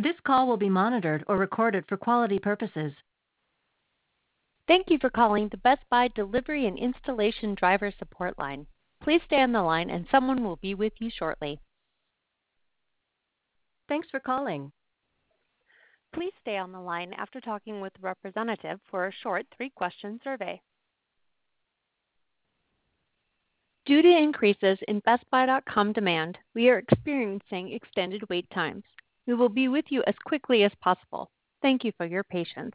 This call will be monitored or recorded for quality purposes. Thank you for calling the Best Buy Delivery and Installation Driver Support Line. Please stay on the line and someone will be with you shortly. Thanks for calling. Please stay on the line after talking with a representative for a short 3-question survey. Due to increases in BestBuy.com demand, we are experiencing extended wait times. We will be with you as quickly as possible. Thank you for your patience.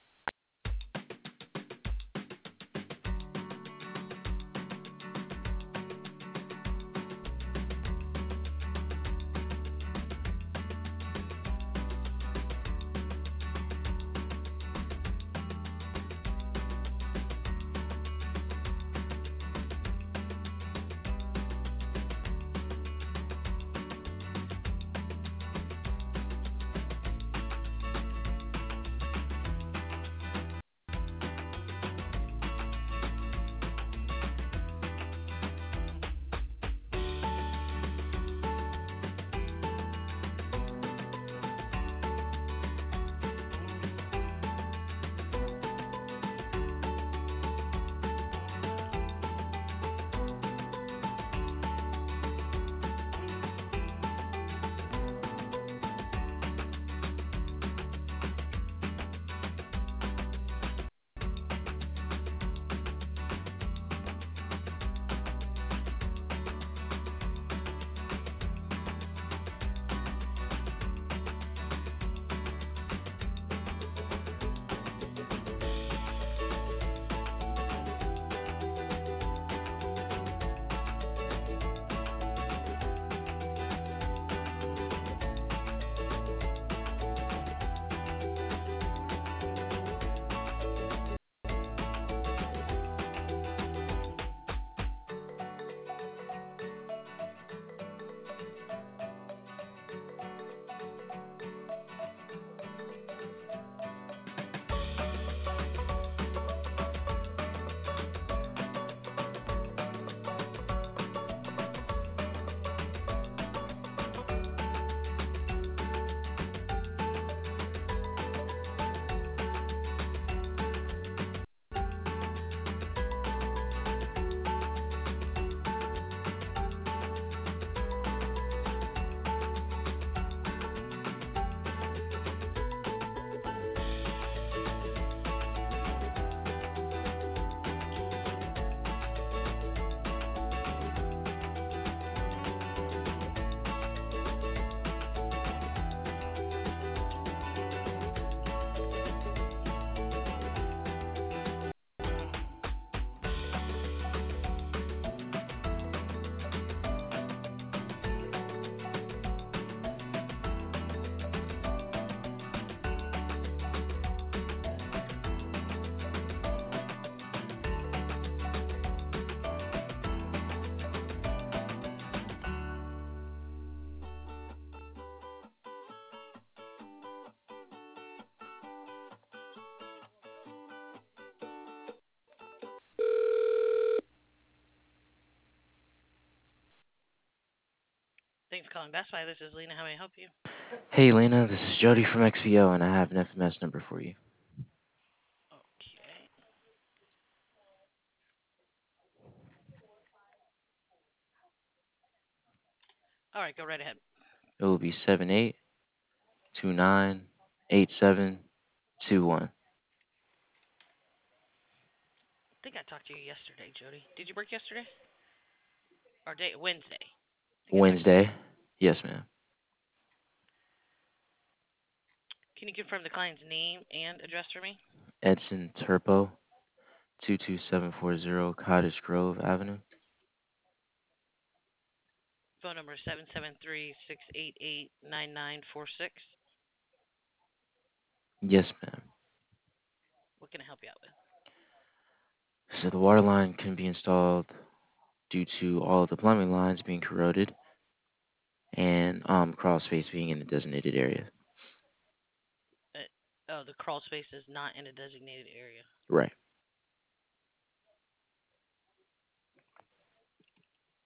Thanks for calling Best Buy. This is Lena. How may I help you? Hey Lena, this is Jody from XVO and I have an FMS number for you. Okay. All right, go right ahead. It will be 78298721. I think I talked to you yesterday, Jody. Did you work yesterday? Or Wednesday? I think I talked to you. Wednesday? Yes, ma'am. Can you confirm the client's name and address for me? Edson Turpo, 22740 Cottage Grove Avenue. Phone number is 773-688-9946. Yes, ma'am. What can I help you out with? So the water line can be installed due to all of the plumbing lines being corroded and crawl space being in the designated area. The crawl space is not in a designated area. Right.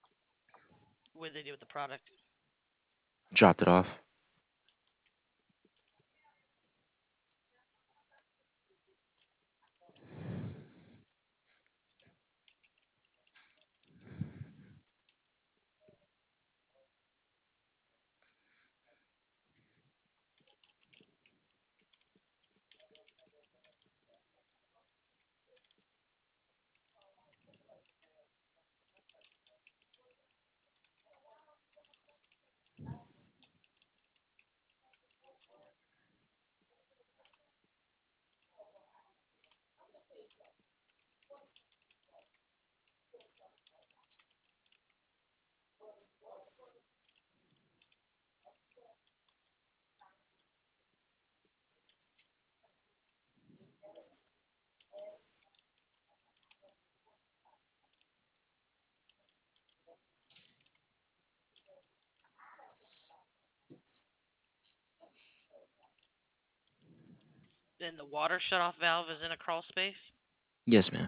What did they do with the product? Dropped it off. Then the water shutoff valve is in a crawl space. Yes, ma'am.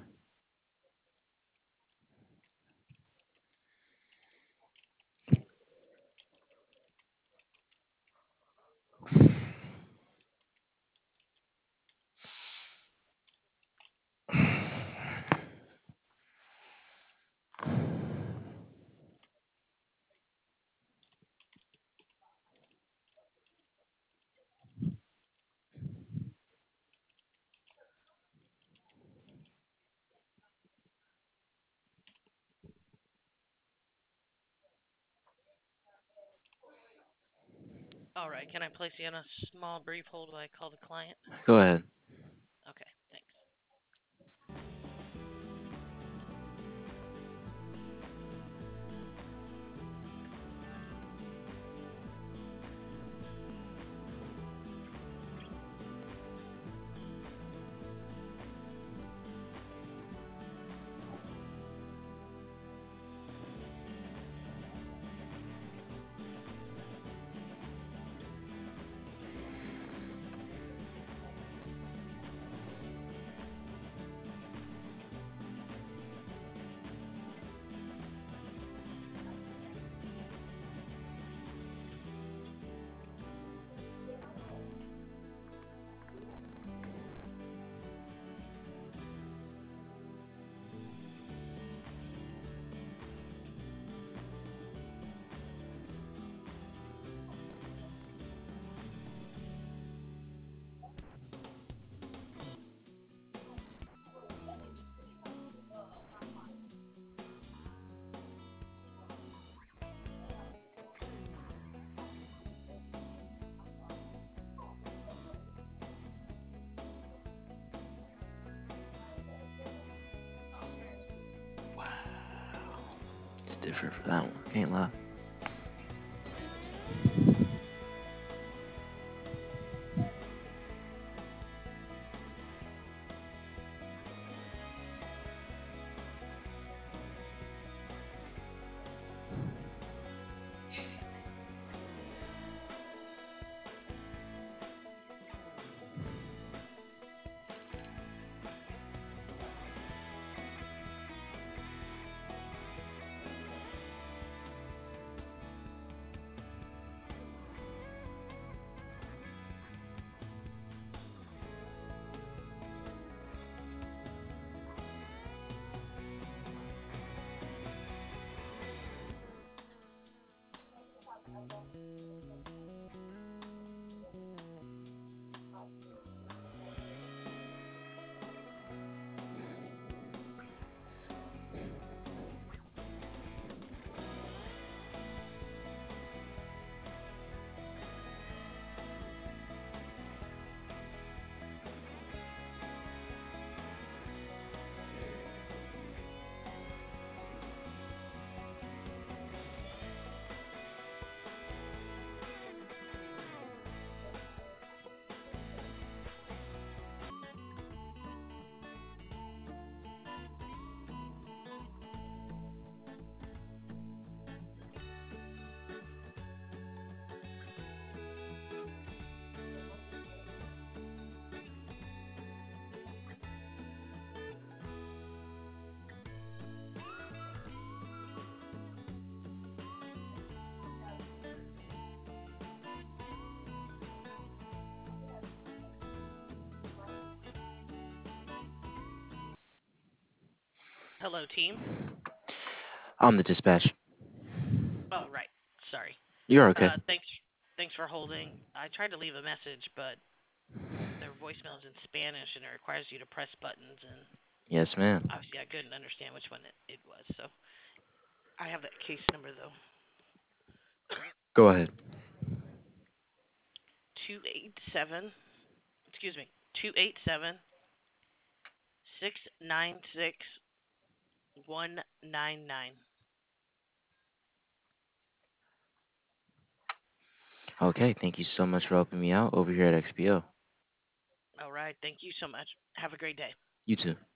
All right. Can I place you on a small brief hold while I call the client? Go ahead. Okay. Thanks. It's different for that one. Can't lie. Hello, team. I'm the dispatch. Oh, right. Sorry. You're okay. Thanks for holding. I tried to leave a message, but their voicemail is in Spanish and it requires you to press buttons, and Yes, ma'am. obviously I couldn't understand which one it was. So I have that case number though. Go ahead. 287. Excuse me. 287-696-199. Okay, thank you so much for helping me out over here at XPO. All right. Thank you so much. Have a great day. You too.